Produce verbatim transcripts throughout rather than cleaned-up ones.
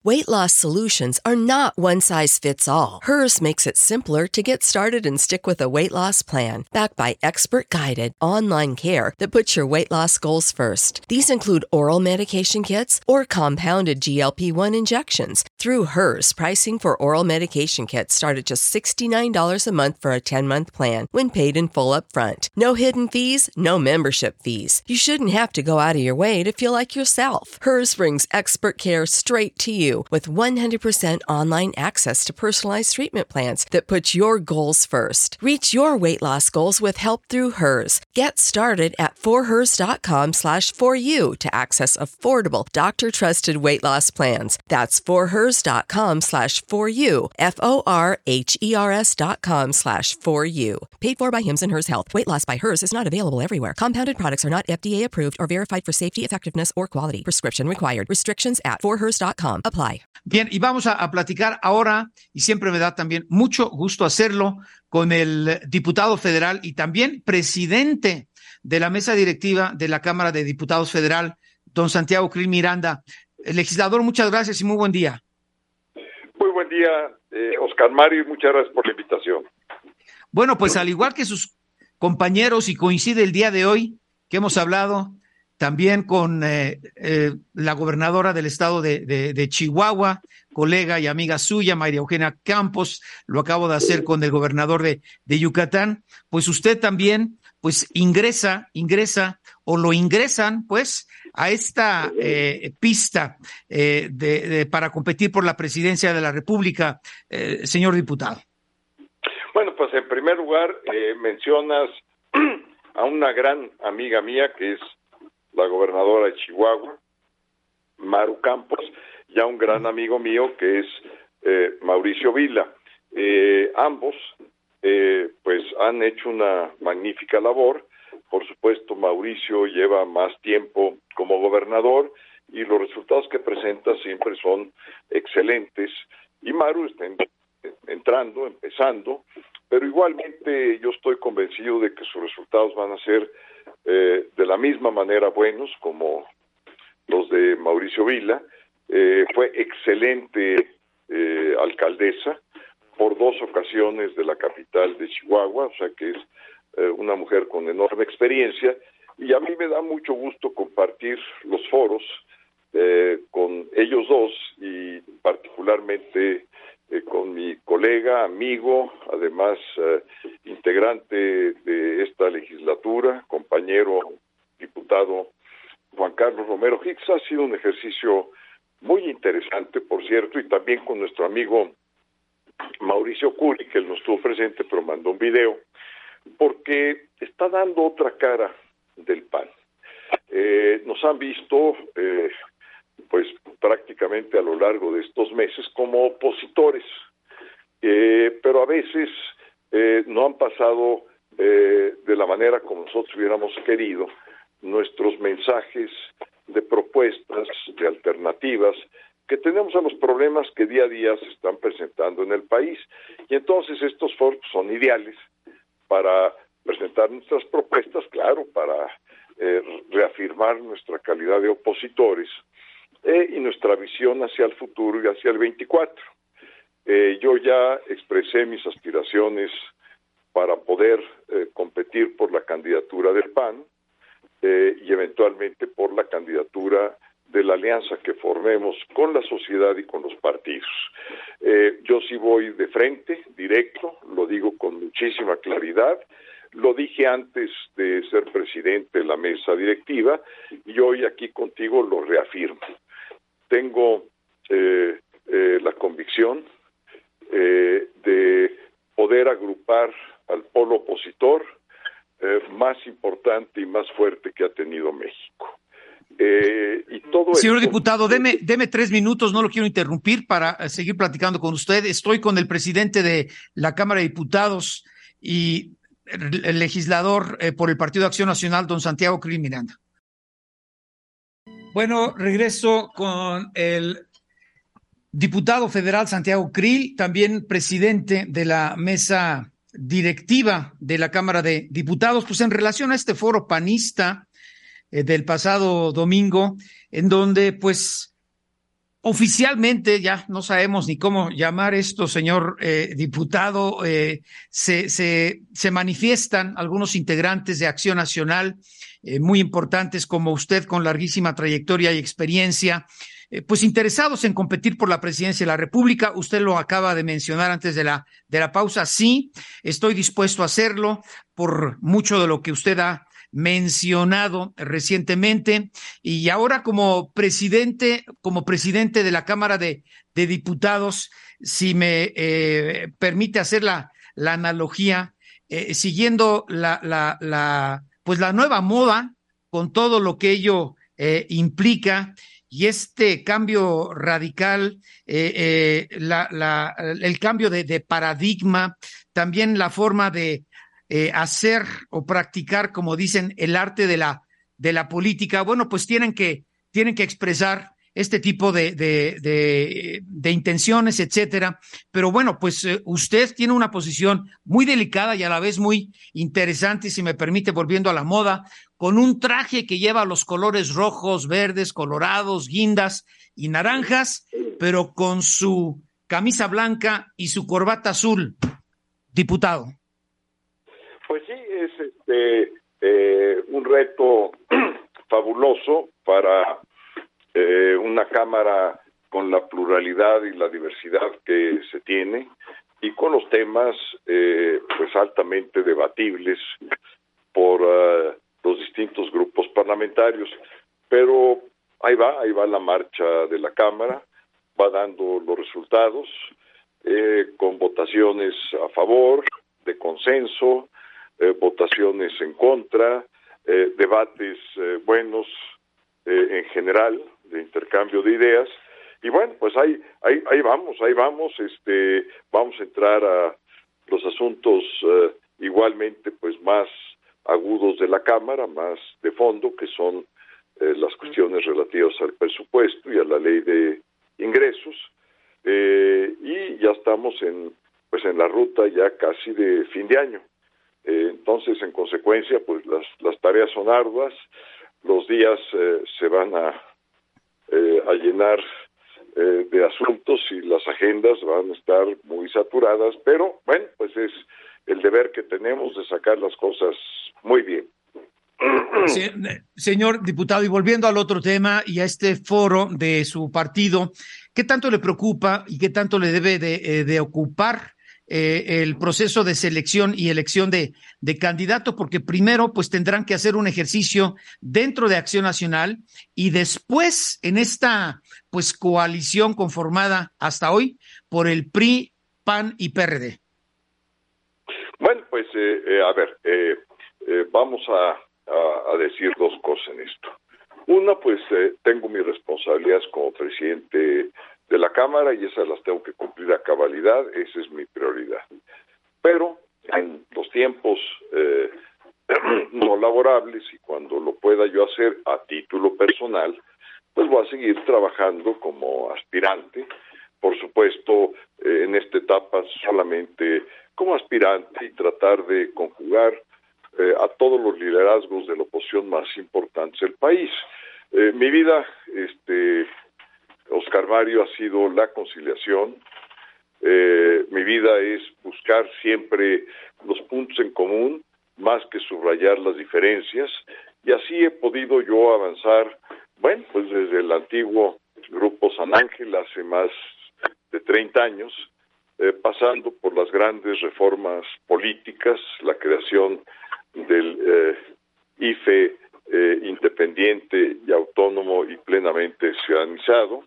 Weight loss solutions are not one size fits all. Hers makes it simpler to get started and stick with a weight loss plan, backed by expert-guided online care that puts your weight loss goals first. These include oral medication kits or compounded G L P one injections. Through Hers, pricing for oral medication kits start at just sixty-nine dollars a month for a ten-month plan when paid in full upfront. No hidden fees, no membership fees. You shouldn't have to go out of your way to feel like yourself. Hers brings expert care straight to you with one hundred percent online access to personalized treatment plans that put your goals first. Reach your weight loss goals with help through Hers. Get started at forhers.com slash for you to access affordable, doctor-trusted weight loss plans. That's forhers.com slash for you, F-O-R-H-E-R-S dot com slash for you. Paid for by Hims and Hers Health. Weight loss by Hers is not available everywhere. Compounded products are not F D A approved or verified for safety, effectiveness, or quality. Prescription required. Restrictions at for hers dot com apply. Bien, y vamos a, a platicar ahora, y siempre me da también mucho gusto hacerlo, con el diputado federal y también presidente de la mesa directiva de la Cámara de Diputados Federal, don Santiago Krill Miranda. El legislador, muchas gracias y muy buen día. Muy buen día, eh, Oscar Mario, y muchas gracias por la invitación. Bueno, pues al igual que sus compañeros, y coincide el día de hoy que hemos hablado también con eh, eh, la gobernadora del estado de, de, de Chihuahua, colega y amiga suya, María Eugenia Campos, lo acabo de hacer con el gobernador de, de Yucatán, pues usted también pues ingresa, ingresa o lo ingresan pues a esta eh, pista eh, de, de, para competir por la presidencia de la República, eh, señor diputado. Bueno, pues en primer lugar eh, mencionas a una gran amiga mía que es la gobernadora de Chihuahua, Maru Campos, y a un gran amigo mío que es eh, Mauricio Vila. Eh, ambos eh, pues han hecho una magnífica labor. Por supuesto, Mauricio lleva más tiempo como gobernador y los resultados que presenta siempre son excelentes. Y Maru está en, entrando, empezando, pero igualmente yo estoy convencido de que sus resultados van a ser eh, de la misma manera buenos como los de Mauricio Vila. Eh, fue excelente eh, alcaldesa por dos ocasiones de la capital de Chihuahua, o sea que es eh, una mujer con enorme experiencia, y a mí me da mucho gusto compartir los foros eh, con ellos dos y particularmente eh, con mi colega, amigo, además eh, integrante de esta legislatura, compañero diputado Juan Carlos Romero Hicks. Ha sido un ejercicio muy interesante, por cierto, y también con nuestro amigo Mauricio Curi, que él no estuvo presente, pero mandó un video, porque está dando otra cara del P A N. Eh, nos han visto, eh, pues prácticamente a lo largo de estos meses como opositores, eh, pero a veces eh, no han pasado eh, de la manera como nosotros hubiéramos querido nuestros mensajes de propuestas, de alternativas que tenemos a los problemas que día a día se están presentando en el país. Y entonces estos foros son ideales para presentar nuestras propuestas, claro, para eh, reafirmar nuestra calidad de opositores eh, y nuestra visión hacia el futuro y hacia el veinticuatro. Eh, yo ya expresé mis aspiraciones para poder eh, competir por la candidatura del P A N eh, y eventualmente por la candidatura de la alianza que formemos con la sociedad y con los partidos. Eh, yo sí voy de frente, directo, lo digo con muchísima claridad, lo dije antes de ser presidente de la mesa directiva y hoy aquí contigo lo reafirmo. Tengo eh, eh, la convicción eh, de poder agrupar al polo opositor eh, más importante y más fuerte que ha tenido México. Eh, y todo Señor esto... diputado, deme, deme tres minutos, no lo quiero interrumpir para seguir platicando con usted. Estoy con el presidente de la Cámara de Diputados y el legislador eh, por el Partido de Acción Nacional, don Santiago Krill Miranda. Bueno, regreso con el diputado federal Santiago Krill, también presidente de la mesa directiva de la Cámara de Diputados, pues en relación a este foro panista eh, del pasado domingo, en donde pues Oficialmente, ya no sabemos ni cómo llamar esto, señor eh, diputado, eh, se, se, se manifiestan algunos integrantes de Acción Nacional, eh, muy importantes como usted, con larguísima trayectoria y experiencia, eh, pues interesados en competir por la presidencia de la República. Usted lo acaba de mencionar antes de la, de la pausa. Sí, estoy dispuesto a hacerlo por mucho de lo que usted ha mencionado recientemente, y ahora como presidente, como presidente de la Cámara de, de Diputados, si me eh, permite hacer la, la analogía, eh, siguiendo la, la, la, pues la nueva moda, con todo lo que ello eh, implica, y este cambio radical, eh, eh, la, la, el cambio de, de paradigma, también la forma de Eh, hacer o practicar, como dicen, el arte de la, de la política, bueno, pues tienen que, tienen que expresar este tipo de, de, de, de intenciones, etcétera. Pero bueno, pues eh, usted tiene una posición muy delicada y a la vez muy interesante, si me permite, volviendo a la moda, con un traje que lleva los colores rojos, verdes, colorados, guindas y naranjas, pero con su camisa blanca y su corbata azul, diputado. Pues sí, es este eh, un reto fabuloso para eh, una Cámara con la pluralidad y la diversidad que se tiene y con los temas eh, pues altamente debatibles por uh, los distintos grupos parlamentarios. Pero ahí va, ahí va la marcha de la Cámara, va dando los resultados eh, con votaciones a favor, de consenso, Eh, votaciones en contra, eh, debates eh, buenos eh, en general, de intercambio de ideas, y bueno, pues ahí, ahí, ahí vamos, ahí vamos, este, vamos a entrar a los asuntos eh, igualmente pues más agudos de la Cámara, más de fondo, que son eh, las cuestiones relativas al presupuesto y a la ley de ingresos, eh, y ya estamos en, pues en la ruta ya casi de fin de año. Eh, entonces, en consecuencia, pues las, las tareas son arduas, los días eh, se van a, eh, a llenar eh, de asuntos y las agendas van a estar muy saturadas, pero bueno, pues es el deber que tenemos de sacar las cosas muy bien. Sí, señor diputado, y volviendo al otro tema y a este foro de su partido, ¿qué tanto le preocupa y qué tanto le debe de, de ocupar Eh, el proceso de selección y elección de, de candidato? Porque primero pues tendrán que hacer un ejercicio dentro de Acción Nacional y después en esta pues coalición conformada hasta hoy por el P R I, P A N y P R D. Bueno, pues eh, eh, a ver, eh, eh, vamos a, a, a decir dos cosas en esto. Una, pues eh, tengo mis responsabilidades como presidente de la Cámara y esas las tengo que cumplir a cabalidad, esa es mi prioridad. Pero en los tiempos eh, no laborables y cuando lo pueda yo hacer a título personal, pues voy a seguir trabajando como aspirante, por supuesto eh, en esta etapa solamente como aspirante y tratar de conjugar eh, a todos los liderazgos de la oposición más importantes del país. Eh, mi vida, este... Oscar Mario, ha sido la conciliación. Eh, mi vida es buscar siempre los puntos en común, más que subrayar las diferencias, y así he podido yo avanzar, bueno, pues desde el antiguo Grupo San Ángel, hace más de treinta años, eh, pasando por las grandes reformas políticas, la creación del eh, I F E eh, independiente y autónomo y plenamente ciudadanizado,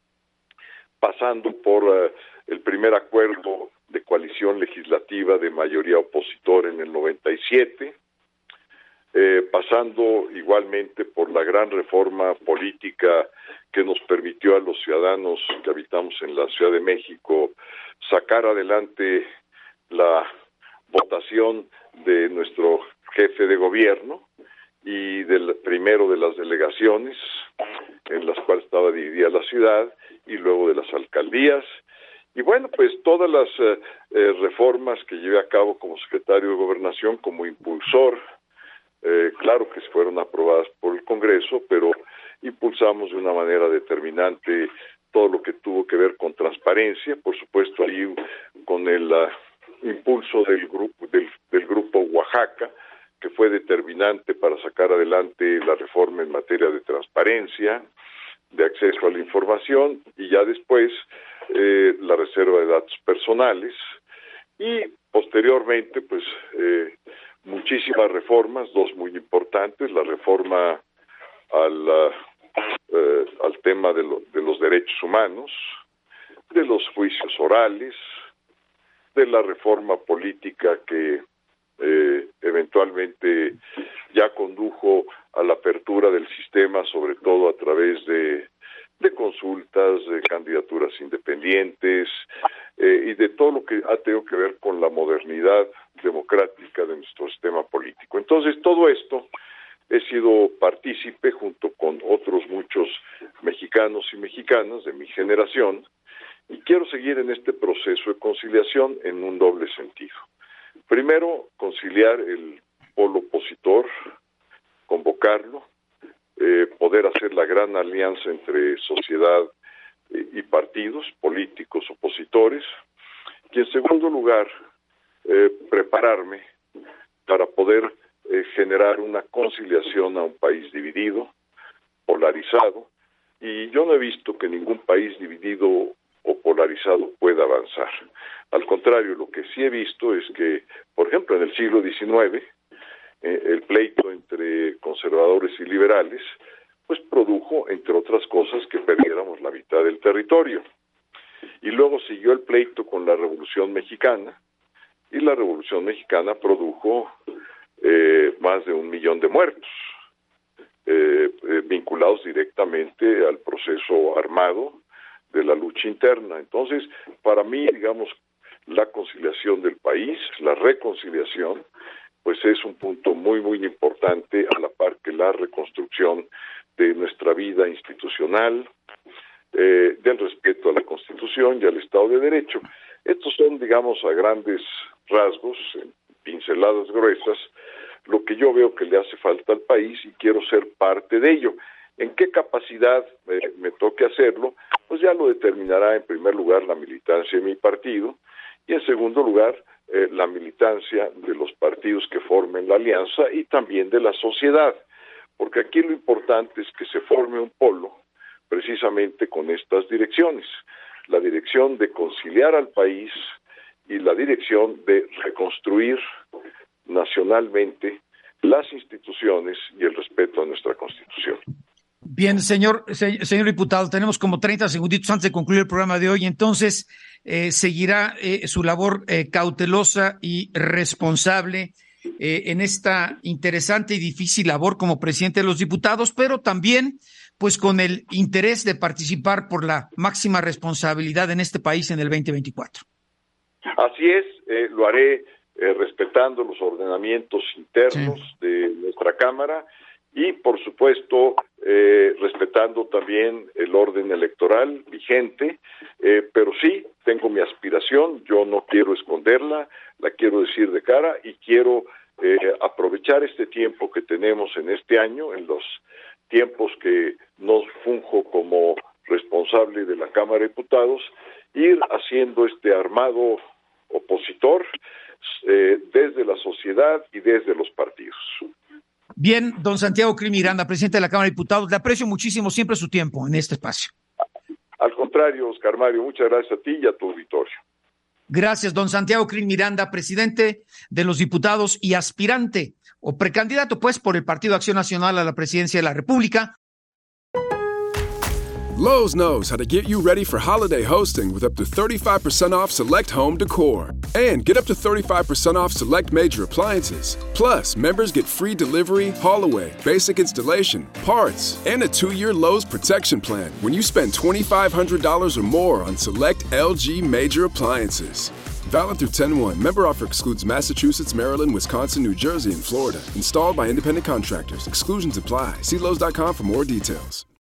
pasando por uh, el primer acuerdo de coalición legislativa de mayoría opositora en el noventa y siete, eh, pasando igualmente por la gran reforma política que nos permitió a los ciudadanos que habitamos en la Ciudad de México sacar adelante la votación de nuestro jefe de gobierno y del primero de las delegaciones en las cuales estaba dividida la ciudad, y luego de las alcaldías, y bueno, pues todas las eh, eh, reformas que llevé a cabo como secretario de Gobernación, como impulsor, eh, claro que fueron aprobadas por el Congreso, pero impulsamos de una manera determinante todo lo que tuvo que ver con transparencia, por supuesto ahí con el uh, impulso del grupo del, del grupo Oaxaca, que fue determinante para sacar adelante la reforma en materia de transparencia, de acceso a la información, y ya después eh, la reserva de datos personales, y posteriormente pues eh, muchísimas reformas, dos muy importantes, la reforma al, uh, eh, al tema de, lo, de los derechos humanos, de los juicios orales, de la reforma política que eh, eventualmente ya condujo a la apertura del sistema, sobre todo a través de, de consultas, de candidaturas independientes eh, y de todo lo que ha tenido que ver con la modernidad democrática de nuestro sistema político. Entonces, todo esto he sido partícipe junto con otros muchos mexicanos y mexicanas de mi generación, y quiero seguir en este proceso de conciliación en un doble sentido. Primero, conciliar el polo opositor, convocarlo, eh, poder hacer la gran alianza entre sociedad eh, y partidos políticos opositores, y en segundo lugar, eh, prepararme para poder eh, generar una conciliación a un país dividido, polarizado, y yo no he visto que ningún país dividido o polarizado pueda avanzar. Al contrario, lo que sí he visto es que, por ejemplo, en el siglo diecinueve, eh, el pleito entre conservadores y liberales, pues produjo, entre otras cosas, que perdiéramos la mitad del territorio. Y luego siguió el pleito con la Revolución Mexicana, y la Revolución Mexicana produjo eh, más de un millón de muertos, eh, eh, vinculados directamente al proceso armado de la lucha interna. Entonces, para mí, digamos, la conciliación del país, la reconciliación, pues es un punto muy, muy importante, a la par que la reconstrucción de nuestra vida institucional, eh, del respeto a la Constitución y al Estado de Derecho. Estos son, digamos, a grandes rasgos, en pinceladas gruesas, lo que yo veo que le hace falta al país, y quiero ser parte de ello. ¿En qué capacidad eh, me toque hacerlo? Pues ya lo determinará en primer lugar la militancia de mi partido, y en segundo lugar eh, la militancia de los partidos que formen la alianza y también de la sociedad, porque aquí lo importante es que se forme un polo precisamente con estas direcciones, la dirección de conciliar al país y la dirección de reconstruir nacionalmente las instituciones y el respeto a nuestra Constitución. Bien, señor, se, señor diputado, tenemos como treinta segunditos antes de concluir el programa de hoy, entonces eh, seguirá eh, su labor eh, cautelosa y responsable eh, en esta interesante y difícil labor como presidente de los diputados, pero también pues con el interés de participar por la máxima responsabilidad en este país en el veinte veinticuatro. Así es, eh, lo haré eh, respetando los ordenamientos internos sí. de nuestra Cámara, y por supuesto eh, respetando también el orden electoral vigente, eh, pero sí tengo mi aspiración, yo no quiero esconderla, la quiero decir de cara, y quiero eh, aprovechar este tiempo que tenemos en este año, en los tiempos que nos funjo como responsable de la Cámara de Diputados, ir haciendo este armado opositor eh, desde la sociedad y desde los partidos. Bien, don Santiago Krill Miranda, presidente de la Cámara de Diputados, le aprecio muchísimo siempre su tiempo en este espacio. Al contrario, Oscar Mario, muchas gracias a ti y a tu auditorio. Gracias, don Santiago Krill Miranda, presidente de los diputados y aspirante o precandidato, pues, por el Partido Acción Nacional a la presidencia de la República. Lowe's knows how to get you ready for holiday hosting with up to thirty-five percent off select home decor. And get up to thirty-five percent off select major appliances. Plus, members get free delivery, haul away, basic installation, parts, and a two-year Lowe's protection plan when you spend twenty-five hundred dollars or more on select L G major appliances. Valid through ten one. Member offer excludes Massachusetts, Maryland, Wisconsin, New Jersey, and Florida. Installed by independent contractors. Exclusions apply. See Lowe's dot com for more details.